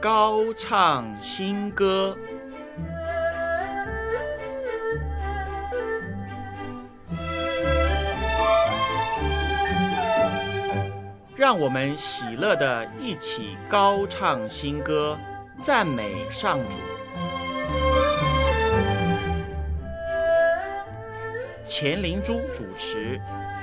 高唱新歌。让我们喜乐地一起高唱新歌，赞美上主。钱灵珠主持。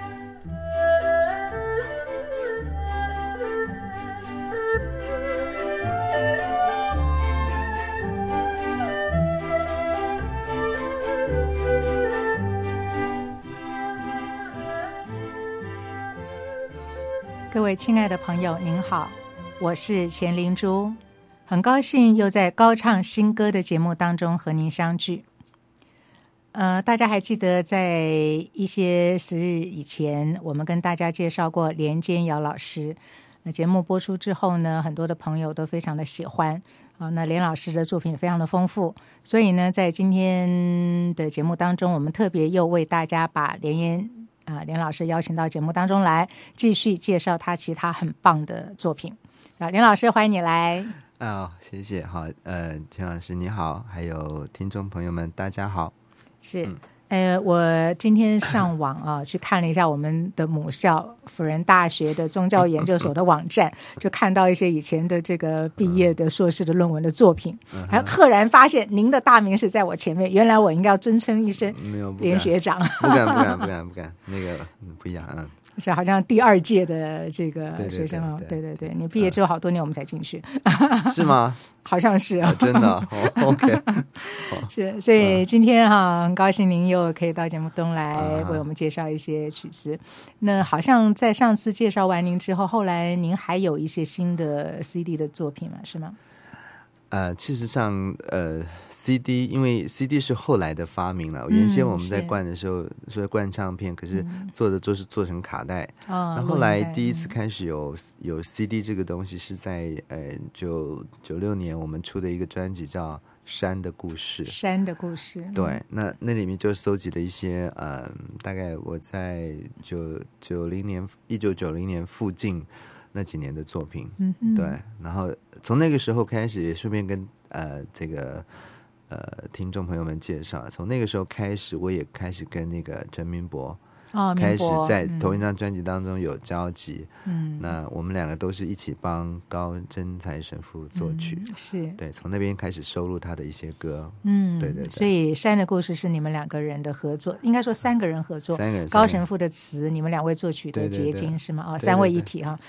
各位亲爱的朋友您好，我是钱灵珠，很高兴又在高唱新歌的节目当中和您相聚。大家还记得在一些时日以前，我们跟大家介绍过连坚尧老师。节目播出之后呢，很多的朋友都非常的喜欢。那连老师的作品也非常的丰富，所以呢，在今天的节目当中，我们特别又为大家把连老师邀请到节目当中来，继续介绍他其他很棒的作品。连老师，欢迎你来。 谢谢。好，钱老师你好，还有听众朋友们大家好。 是，我今天上网去看了一下我们的母校辅仁大学的宗教研究所的网站，就看到一些以前的这个毕业的硕士的论文的作品，还赫然发现您的大名是在我前面，原来我应该要尊称一声连学长。 不敢，那个不一样是好像第2届的这个学生对，你毕业之后好多年我们才进去。 是吗？ 好像是真的OK 是，所以今天很高兴您又可以到节目中来为我们介绍一些曲子。那好像在上次介绍完您之后，后来您还有一些新的 CD 的作品嘛，是吗？ 事实上CD 因为 CD 是后来的发明了，原先我们在灌的时候说灌唱片，可是是做成卡带。那后来第一次开始有 CD 这个东西是在96年我们出的一个专辑叫山的故事。 山的故事， 对，那里面就收集了一些大概我在1990年附近那几年的作品。对，然后从那个时候开始，也顺便跟听众朋友们介绍，从那个时候开始，我也开始跟那个陈明博开始在同一张专辑当中有交集。那我们两个都是一起帮高真才神父作曲。是，对，从那边开始收录他的一些歌。对， 所以山的故事是你们2个人的合作，应该说3个人合作。高神父的词，你们2位作曲的结晶是吗？3位一体哈。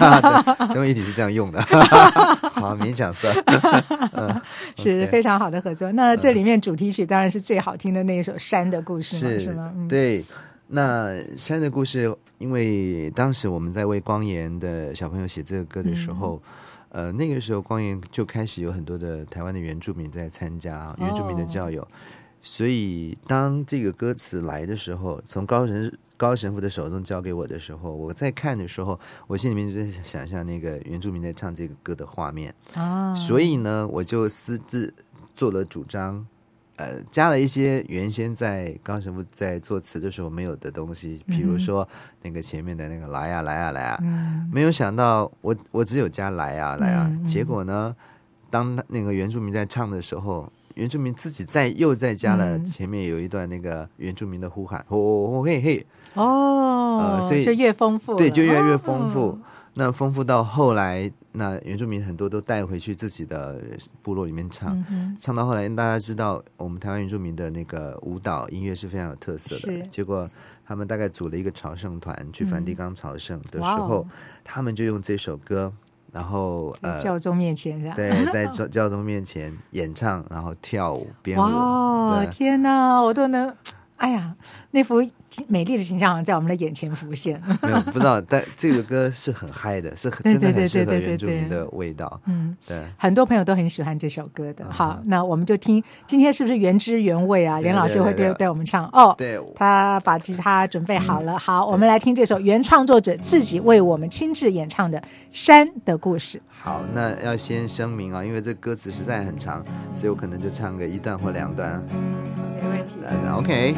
3位一体是这样用的。好，勉强算。 是非常好的合作。那这里面主题曲当然是最好听的那一首山的故事是吗？ 对。那山的故事，因为当时我们在为光研的小朋友写这个歌的时候，那个时候光研就开始有很多的台湾的原住民在参加，原住民的教友，所以当这个歌词来的时候，从高神父的手中交给我的时候，我在看的时候，我心里面就在想象那个原住民在唱这个歌的画面。所以呢，我就私自做了主张。加了一些原先在高神父在作词的时候没有的东西，比如说那个前面的那个来啊来啊来啊，没有想到我只有加来啊来啊，结果呢，当那个原住民在唱的时候，原住民自己又再加了前面有一段那个原住民的呼喊，吼嘿嘿， 所以就越丰富了， 对，就越来越丰富。那丰富到后来，那原住民很多都带回去自己的部落里面唱，唱到后来大家知道我们台湾原住民的那个舞蹈音乐是非常有特色的，结果他们大概组了一个朝圣团去梵蒂冈朝圣的时候，他们就用这首歌，然后教宗面前是吧？ 对，在教宗面前演唱，然后跳舞编舞。天哪，我都能，哎呀，那幅美丽的形象在我们的眼前浮现。 没有，不知道，但这个歌是很嗨的，是真的很适合原住民的味道。对， 很多朋友都很喜欢这首歌的。好，那我们就听，今天是不是原汁原味啊？连老师会带我们唱对， 他把吉他准备好了。好，我们来听这首原创作者自己为我们亲自演唱的《山的故事》。 好，那要先声明啊，因为这歌词实在很长，所以我可能就唱个1段或2段。 没问题。 OK。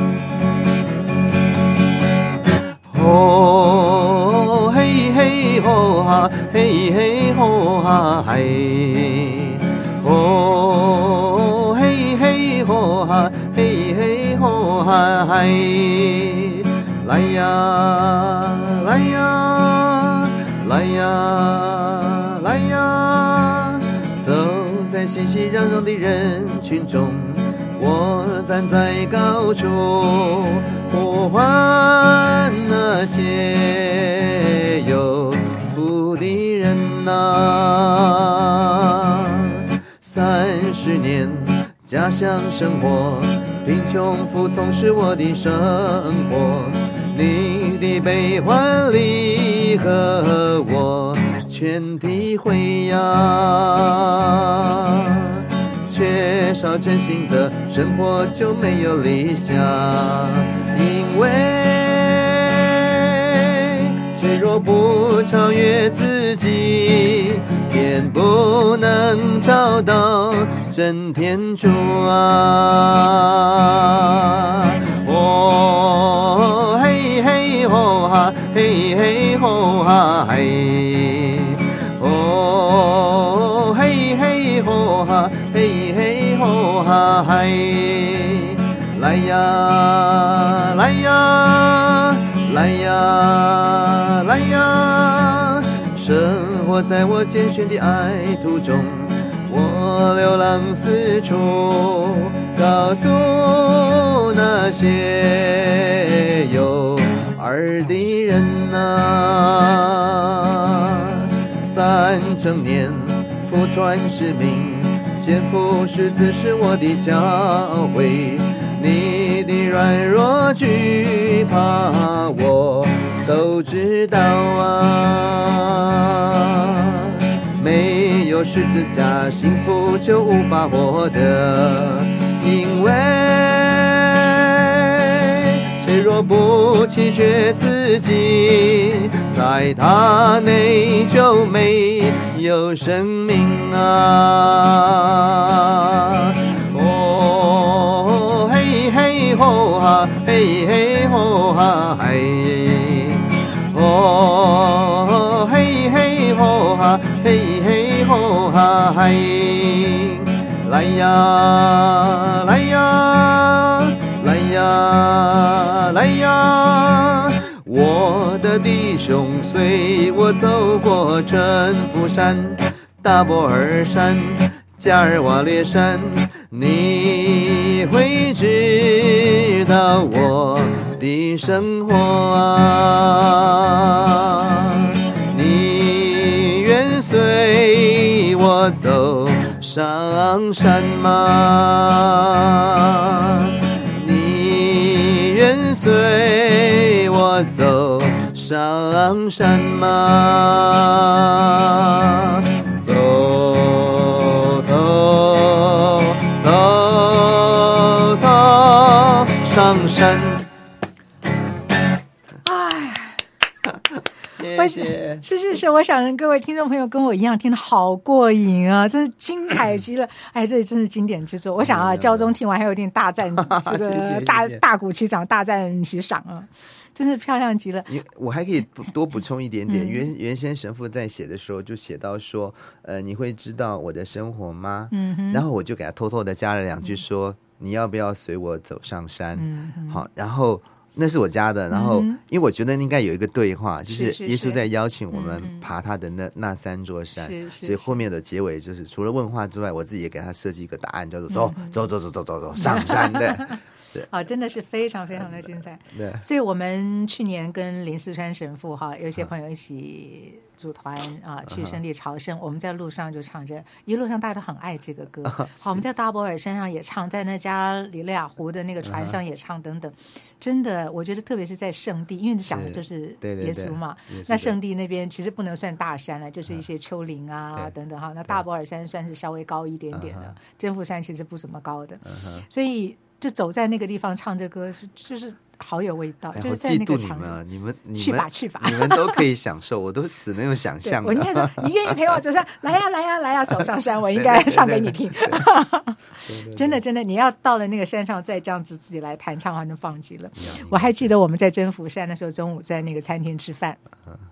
吼嘿嘿吼哈，嘿嘿吼哈嘿， 吼嗨，来呀来呀来呀来呀，走在熙熙攘攘的人群中，我站在高处，呼唤那些有福的人啊。30年家乡生活，贫穷服从是我的生活，你的悲欢离合我全体会呀。缺少真心的生活就没有理想，因为谁若不超越自己，便不能找到真天主啊。哦嘿嘿吼哈，嘿嘿吼哈嘿，哦嘿嘿吼哈，嘿嘿吼哈嘿，来呀来呀来呀来呀，生活在我艰险的爱途中，我流浪四处，告诉那些有耳的人啊。3整年福传使命，肩负十字是我的教诲，你的软弱惧怕我都知道啊。没有十字架，幸福就无法获得，因为谁若不弃绝自己，在他内就没有生命啊。哦嘿嘿吼哈，嘿嘿吼哈嘿，哦嘿嘿吼哈，嘿嘿吼哈嘿，来呀来呀来呀来呀，我的弟兄随我走过征服山、大波尔山、加尔瓦列山，你会知道我的生活啊。你愿随我走上山吗？你愿随我走上山吗？走走走走上山。谢谢。 是，我想各位听众朋友跟我一样听得好过瘾啊，真是精彩极了！哎，这真是经典之作。我想啊，教宗听完还有点大赞这个大鼓齐掌，大赞其赏啊，真是漂亮极了。 我还可以多补充一点点，原先神父在写的时候就写到说，你会知道我的生活吗？然后我就给他偷偷的加了2句说，你要不要随我走上山？好，然后。那是我加的，然后因为我觉得应该有一个对话，就是耶稣在邀请我们爬他的那3座山，所以后面的结尾就是除了问话之外，我自己也给他设计一个答案，叫做走上山的。对， 真的是非常非常的精彩。对，所以我们去年跟林四川神父有一些朋友一起组团去圣地朝圣，我们在路上就唱着，一路上大家都很爱这个歌。好，我们在大波尔山上也唱，在那加里利亚湖的那个船上也唱等等。真的，我觉得特别是在圣地，因为讲的就是耶稣嘛。那圣地那边其实不能算大山了，就是一些丘陵等等哈。那大波尔山算是稍微高一点点的，真福山其实不怎么高的，所以就走在那个地方唱这歌就是好有味道，就是在那个场景。 你们去吧， 你们都可以享受，我都只能用想象的。 我应该说，你愿意陪我走上来呀，走上山，我应该唱给你听。真的，你要到了那个山上再这样子自己来弹唱，好像放弃了。我还记得我们在征服山的时候，中午在那个餐厅吃饭。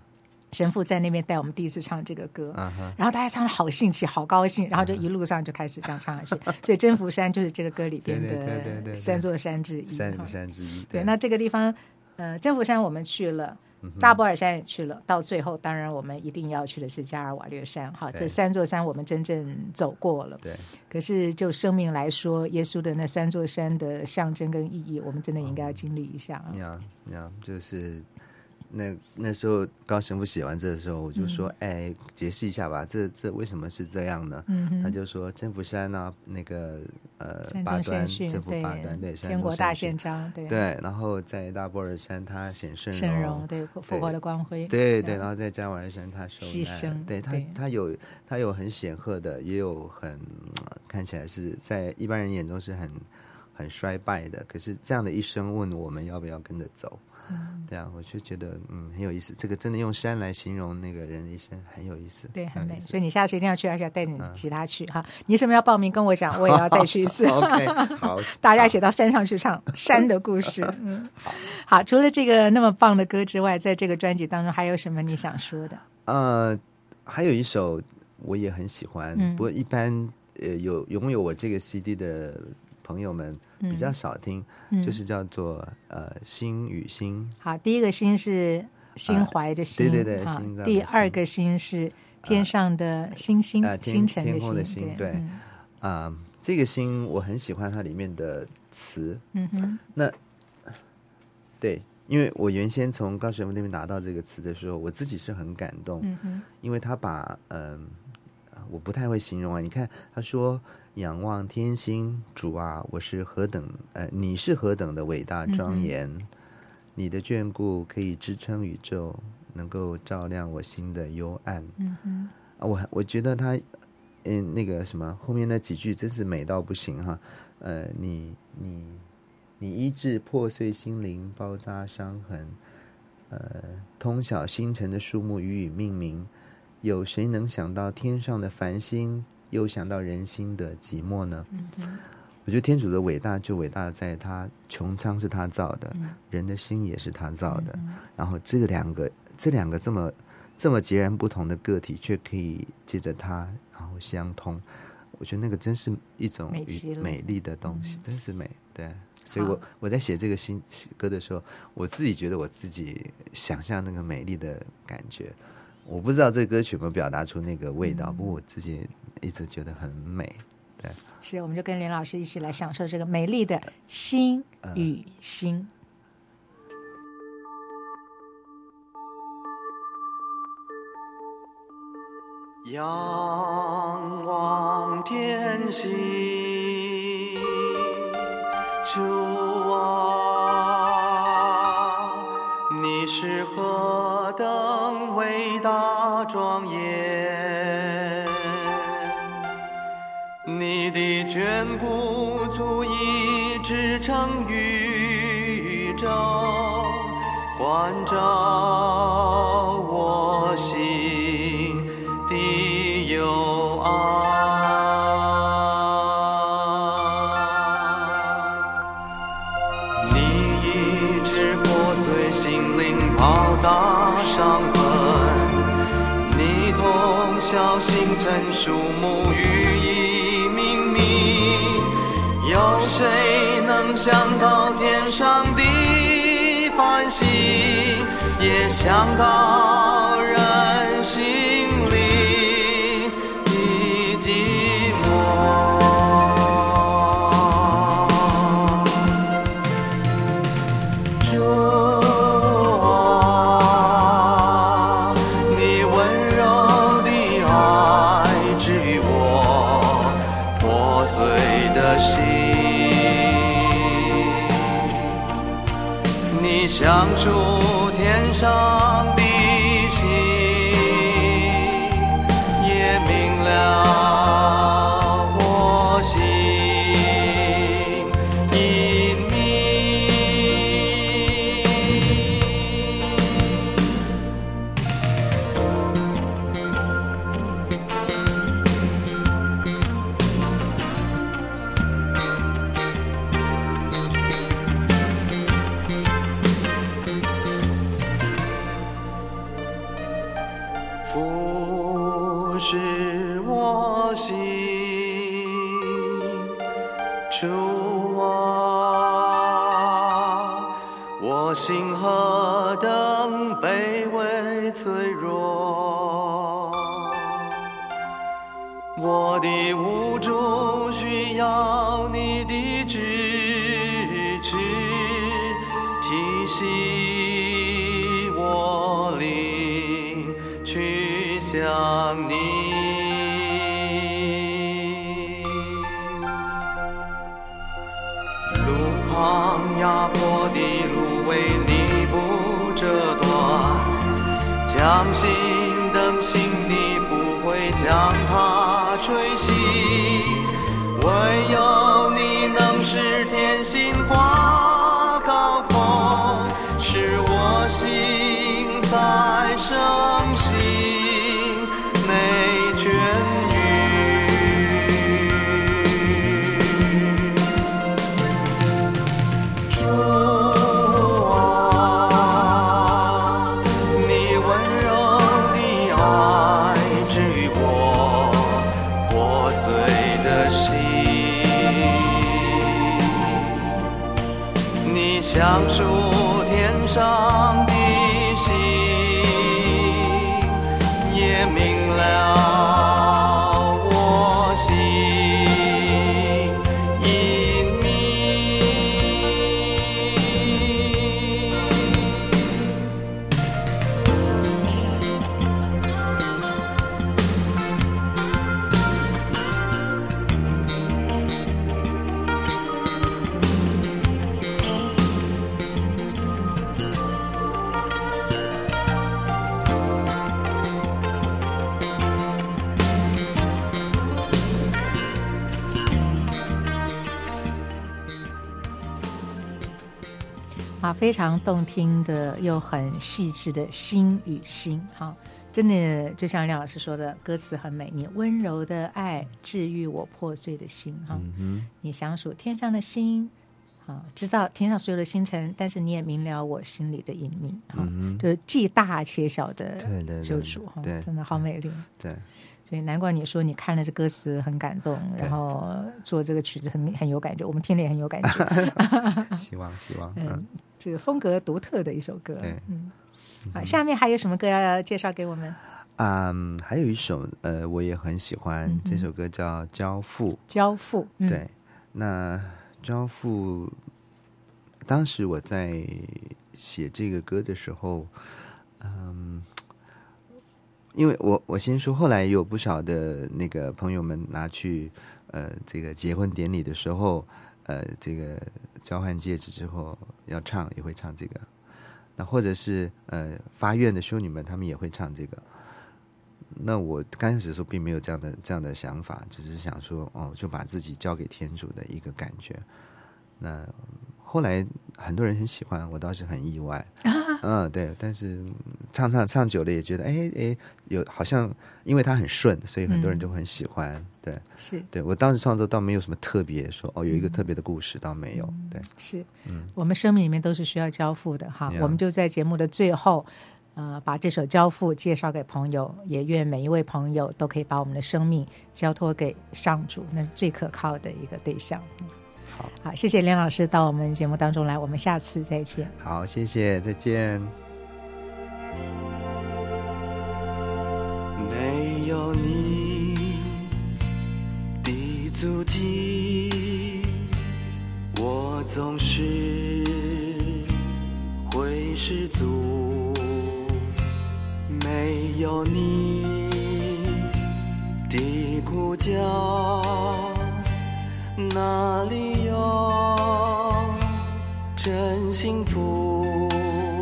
神父在那边带我们第一次唱这个歌，然后大家唱的好兴起好高兴，然后就一路上就开始这样唱下去，所以征服山就是这个歌里边的三座山之一， 山之一。 对，那这个地方征服山我们去了，大波尔山也去了，到最后当然我们一定要去的是加尔瓦略山哈，这3座山我们真正走过了。 对， 可是就生命来说，耶稣的那3座山的象征跟意义，我们真的应该要经历一下。 就是那时候高神父写完这的时候，我就说，解释一下吧，这为什么是这样呢？他就说征服山啊，那个八端，征服八端，对， 天国大宪章， 对，然后在大波尔山他显圣容，对，复活的光辉， 对，然后在加尔瓦山他牺牲， 对，他有很显赫的，也有很看起来是在一般人眼中是很衰败的，可是这样的一生问我们要不要跟着走。对啊，我就觉得很有意思，这个真的用山来形容那个人的一生很有意思， 对，很美。所以你下次一定要去，而且要带你其他去哈。你什么要报名跟我讲，我也要再去一次。 OK， 好， 大家一起到山上去唱山的故事。好，除了这个那么棒的歌之外，在这个专辑当中还有什么你想说的？ 还有一首我也很喜欢，不过一般拥有我这个 CD 的朋友们比较少听，就是叫做心与心。好， 第一个心是心怀的心， 对， 第二个心是天上的星星，星辰天空的星，对，这个心我很喜欢它里面的词，那对，因为我原先从高神父那边拿到这个词的时候，我自己是很感动，因为他把我不太会形容啊，你看他说。仰望天星，主啊，你是何等的伟大庄严，你的眷顾可以支撑宇宙，能够照亮我心的幽暗。我觉得他那个什么后面那几句真是美到不行哈。你医治破碎心灵包扎伤痕，通晓星辰的数目予以命名，有谁能想到天上的繁星又想到人心的寂寞呢？我觉得天主的伟大就伟大在他穹苍是他造的，人的心也是他造的，然后这两个这么截然不同的个体却可以借着他然后相通，我觉得那个真是一种美丽的东西，真是美。对，所以我在写这个新歌的时候，我自己觉得我自己想象那个美丽的感觉。我不知道这个歌曲有没有表达出那个味道，不过我自己一直觉得很美。对， 是，我们就跟林老师一起来享受这个美丽的心与心。 仰望天星，主啊，你是何等伟大庄严，你的眷顾足以支撑宇宙，关照我心的幽暗。你医治破碎心灵包扎伤痕，你通晓星辰数目予以命名，有谁能想到天上的繁星，也想到人心灵的寂寞。主啊，你温柔的爱治愈我破碎的心，你相触天上的星，也明了我心隐秘。 我心何等卑微脆弱，我的无助需要你的支持，提醒我灵去向你。压迫的路为你不折断，将心灯心你不会将它吹熄，唯有你能使天心挂高空，使我心在生息内痊愈。详述天上的心，也明了我心隐秘。 非常动听的又很细致的心与心，真的就像廖老师说的，歌词很美，你温柔的爱治愈我破碎的心，你详数天上的星，知道天上所有的星辰，但是你也明了我心里的隐秘，就是既大且小的救赎，真的好美丽。 对， 所以难怪你说你看了这歌词很感动，然后做这个曲子很有感觉，我们听了也很有感觉。 希望这个风格独特的一首歌。好，下面还有什么歌要介绍给我们？ 还有一首我也很喜欢，这首歌叫《交付》。 交付， 对，那交付，当时我在写这个歌的时候，因为我先说，后来有不少的那个朋友们拿去这个结婚典礼的时候，这个交换戒指之后要唱，也会唱这个。那或者是发愿的修女们，他们也会唱这个。那我刚开始的时候并没有这样的想法，只是想说就把自己交给天主的一个感觉。那后来很多人很喜欢，我倒是很意外。对，但是唱久了也觉得有好像因为它很顺，所以很多人就很喜欢。对， 是对我当时创作倒没有什么特别说有一个特别的故事，倒没有。对， 是我们生命里面都是需要交付的哈。我们就在节目的最后把这首交付介绍给朋友，也愿每一位朋友都可以把我们的生命交托给上主，那是最可靠的一个对象。好，谢谢连老师到我们节目当中来，我们下次再见。 好，谢谢，再见。 没有你的足迹，我总是会失足。没有你的呼叫，哪里有真幸福？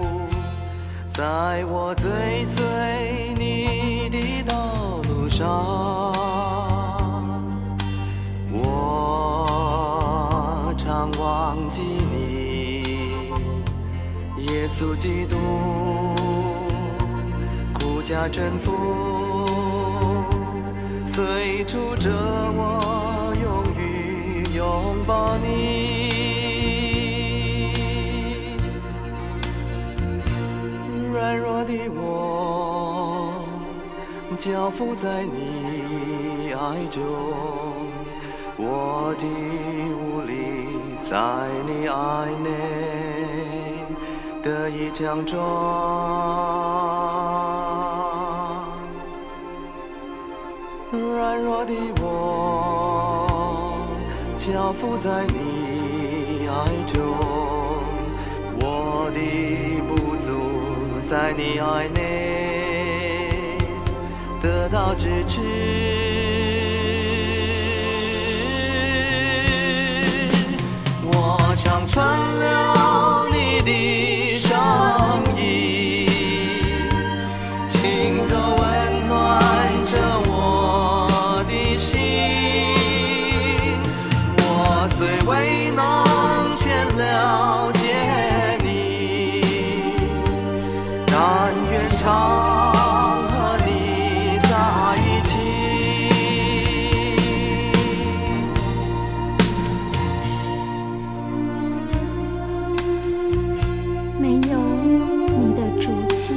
在我追随你的道路上，我常忘记你，耶稣基督，苦加征服，催促着我拥抱你，软弱的我交付在你爱中，我的无力在你爱内得以强壮。软弱的我交付在你爱中，我的不足在你爱内得到支持。我常存了你的声音，轻柔温暖着我的心。我虽未能全了解你，但愿常和你在一起。 没有你的足迹，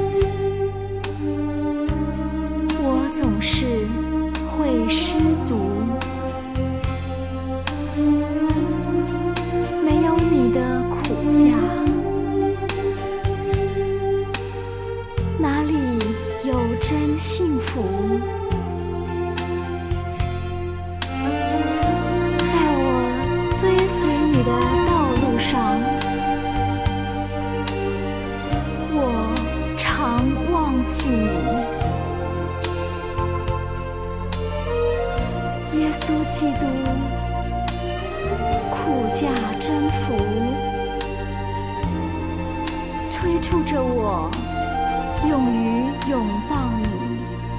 我总是会失足。没有你的苦架，哪里有真幸福？在我追随你的道路上，我常忘记你。耶稣基督，苦架征服，催促着我勇于拥抱你。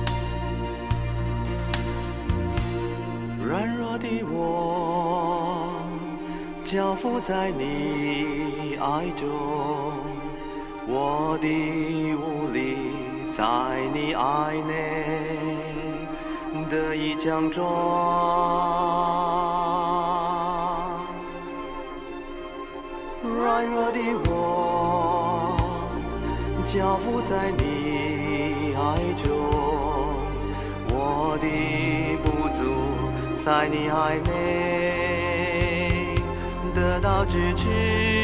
软弱的我交付在你爱中，我的无力在你爱内得以强壮。软弱的我交付在你爱中，我的不足在你爱内得到支持。